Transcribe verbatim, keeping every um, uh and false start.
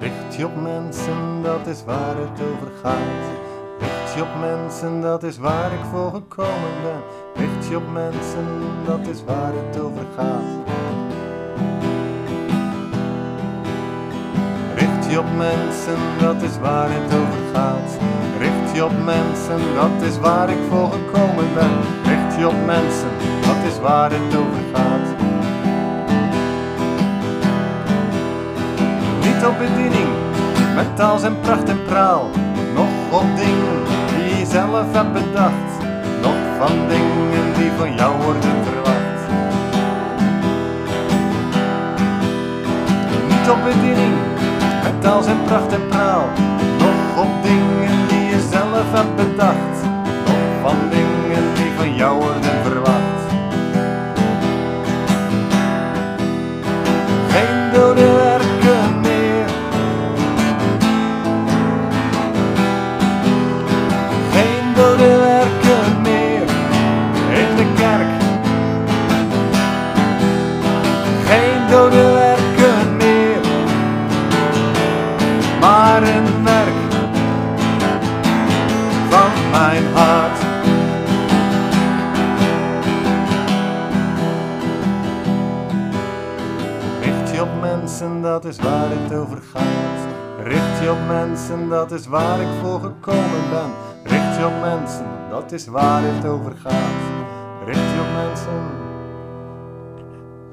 Richt je op mensen, dat is waar het over gaat. Richt je op mensen, dat is waar ik voor gekomen ben. Richt je op mensen, dat is waar het over gaat. Richt je op mensen, dat is waar het over gaat. Richt je op mensen, dat is waar ik voor gekomen ben. Richt je op mensen, dat is waar het over gaat. Niet op bediening, met taal en pracht en praal. Nog op dingen die je zelf hebt bedacht. Nog van dingen die van jou worden verwacht. Niet op bediening, met taal en pracht en praal. Nog op dingen die je zelf hebt bedacht. Nog van dingen die van jou worden verwacht. Geen dode werken meer. Geen dode werken meer in de kerk. Geen dode werken meer, maar een werk van mijn hart. Richt je op mensen, dat is waar het over gaat. Richt je op mensen, dat is waar ik voor gekomen ben. Richt je op mensen, dat is waar het over gaat. Richt je op mensen.